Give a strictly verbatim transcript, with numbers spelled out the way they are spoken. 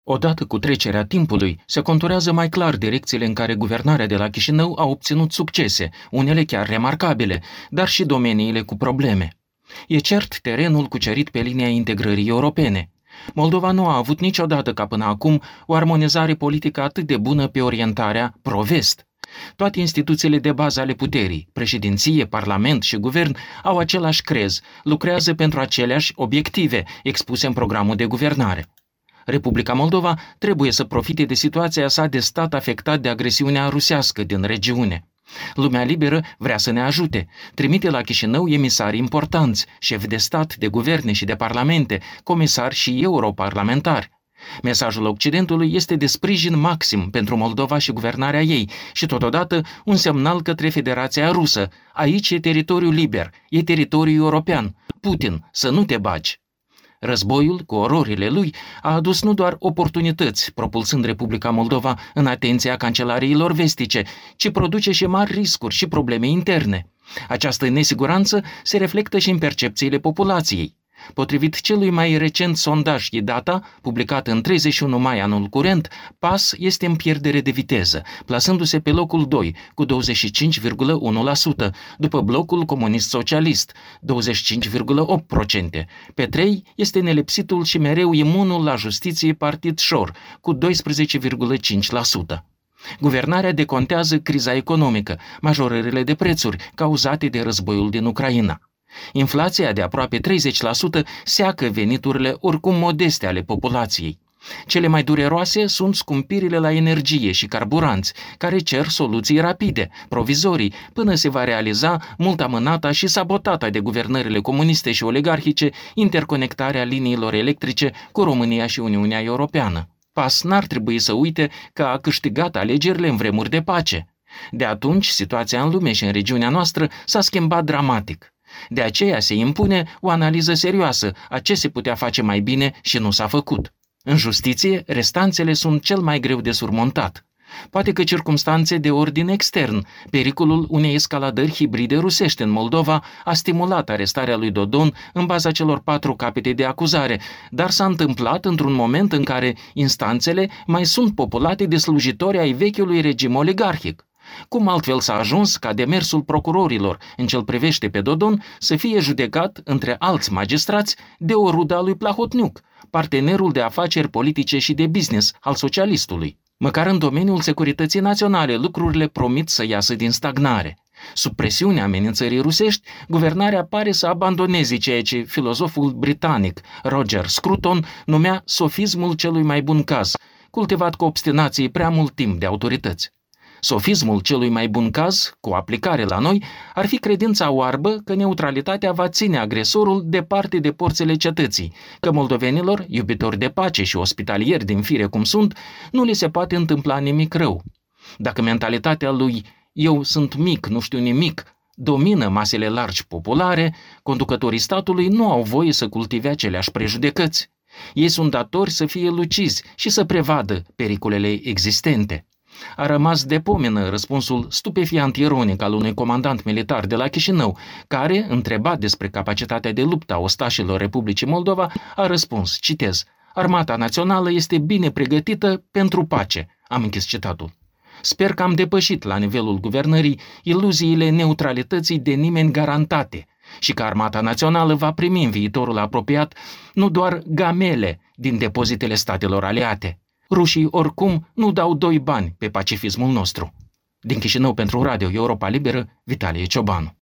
Odată cu trecerea timpului, se conturează mai clar direcțiile în care guvernarea de la Chișinău a obținut succese, unele chiar remarcabile, dar și domeniile cu probleme. E cert terenul cucerit pe linia integrării europene. Moldova nu a avut niciodată ca până acum o armonizare politică atât de bună pe orientarea pro-vest. Toate instituțiile de bază ale puterii, președinție, parlament și guvern, au același crez, lucrează pentru aceleași obiective expuse în programul de guvernare. Republica Moldova trebuie să profite de situația sa de stat afectat de agresiunea rusească din regiune. Lumea liberă vrea să ne ajute, trimite la Chișinău emisari importanți, șefi de stat, de guverne și de parlamente, comisari și europarlamentari. Mesajul Occidentului este de sprijin maxim pentru Moldova și guvernarea ei și totodată un semnal către Federația Rusă. Aici e teritoriul liber, e teritoriul european. Putin, să nu te bagi! Războiul, cu ororile lui, a adus nu doar oportunități, propulsând Republica Moldova în atenția cancelariilor vestice, ci produce și mari riscuri și probleme interne. Această nesiguranță se reflectă și în percepțiile populației. Potrivit celui mai recent sondaj Idata, publicat în treizeci și unu mai anul curent, P A S este în pierdere de viteză, plasându-se pe locul doi, cu douăzeci și cinci virgulă unu la sută, după blocul comunist-socialist, douăzeci și cinci virgulă opt la sută. Pe trei este nelipsitul și mereu imunul la justiție Partid Șor, cu doisprezece virgulă cinci la sută. Guvernarea decontează criza economică, majorările de prețuri cauzate de războiul din Ucraina. Inflația de aproape treizeci la sută seacă veniturile oricum modeste ale populației. Cele mai dureroase sunt scumpirile la energie și carburanți, care cer soluții rapide, provizorii, până se va realiza mult amânata și sabotata de guvernările comuniste și oligarhice interconectarea liniilor electrice cu România și Uniunea Europeană. P A S n-ar trebui să uite că a câștigat alegerile în vremuri de pace. De atunci, situația în lume și în regiunea noastră s-a schimbat dramatic. De aceea se impune o analiză serioasă a ce se putea face mai bine și nu s-a făcut. În justiție, restanțele sunt cel mai greu de surmontat. Poate că circumstanțe de ordin extern, pericolul unei escaladări hibride rusești în Moldova a stimulat arestarea lui Dodon în baza celor patru capete de acuzare, dar s-a întâmplat într-un moment în care instanțele mai sunt populate de slujitori ai vechiului regim oligarhic. Cum altfel s-a ajuns ca demersul procurorilor, în ce-l privește pe Dodon, să fie judecat între alți magistrați de o rudă a lui Plahotniuc, partenerul de afaceri politice și de business al socialistului. Măcar în domeniul securității naționale lucrurile promit să iasă din stagnare. Sub presiunea amenințării rusești, guvernarea pare să abandoneze ceea ce filozoful britanic Roger Scruton numea sofismul celui mai bun caz, cultivat cu obstinație prea mult timp de autorități. Sofismul celui mai bun caz, cu aplicare la noi, ar fi credința oarbă că neutralitatea va ține agresorul departe de porțile cetății, că moldovenilor, iubitori de pace și ospitalieri din fire cum sunt, nu li se poate întâmpla nimic rău. Dacă mentalitatea lui "eu sunt mic, nu știu nimic" domină masele largi populare, conducătorii statului nu au voie să cultive aceleași prejudecăți. Ei sunt datori să fie lucizi și să prevadă pericolele existente. A rămas de pomenă răspunsul stupefiant ironic al unui comandant militar de la Chișinău, care, întrebat despre capacitatea de luptă a ostașilor Republicii Moldova, a răspuns, citez, "Armata națională este bine pregătită pentru pace." Am închis citatul. Sper că am depășit la nivelul guvernării iluziile neutralității de nimeni garantate și că Armata Națională va primi în viitorul apropiat nu doar gamele din depozitele statelor aliate. Rușii oricum nu dau doi bani pe pacifismul nostru. Din Chișinău pentru Radio Europa Liberă, Vitalie Ciobanu.